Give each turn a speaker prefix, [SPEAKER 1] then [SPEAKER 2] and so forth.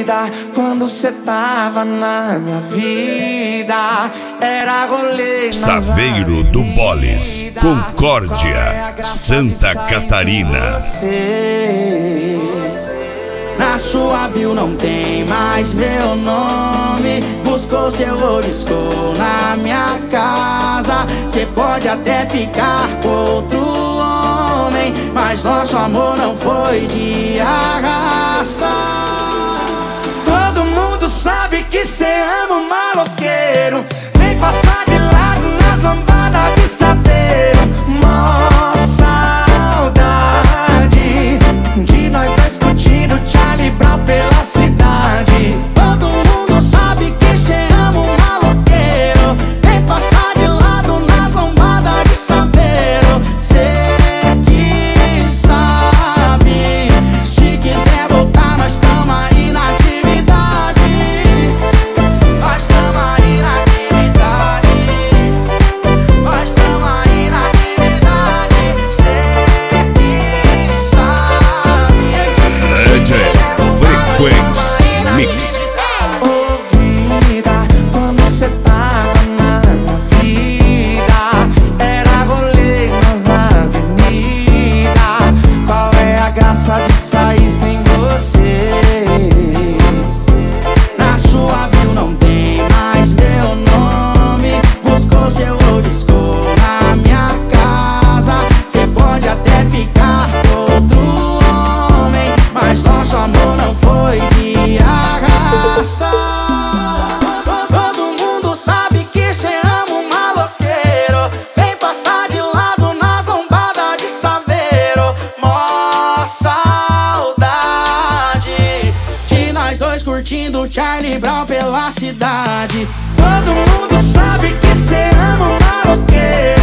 [SPEAKER 1] vida, quando cê tava na minha vida, era rolê
[SPEAKER 2] Saveiro do Boles, Concórdia, Santa Catarina.
[SPEAKER 3] Na sua bio não tem mais meu nome. Buscou seu riscou na minha casa. Cê pode até ficar com outro homem, mas nosso amor não foi de arrasta.
[SPEAKER 1] Todo mundo sabe que cê ama um maloqueiro. Vem passar de lado nas lambadas de saveiro. Mó saudade de nós dois curtindo Charlie Brown pela cidade.
[SPEAKER 3] Todo mundo sabe que cê ama um maloqueiro. Vem passar de lado nas lambadas de saveiro. Cê que sabe, se quiser voltar nós tamo aí na atividade. Nós tamo aí na atividade. Nós tamo aí na atividade. Cê que sabe,
[SPEAKER 2] DJ Frequency Mix.
[SPEAKER 1] Ô vida, quando cê tava na minha vida, era rolê nas avenidas. Qual é a graça de sair sem você?
[SPEAKER 3] na sua bio não tem mais meu nome. Buscou seu riscou na minha casa. Cê pode até ficar com outro homem, mas nosso amor não foi de arrasta. Todo mundo sabe que cê ama um maloqueiro. Vem passar de lado nas lombadas de saveiro. Mó saudade de nós dois curtindo Charlie Brown pela cidade.
[SPEAKER 1] Todo mundo sabe que cê ama um maloqueiro.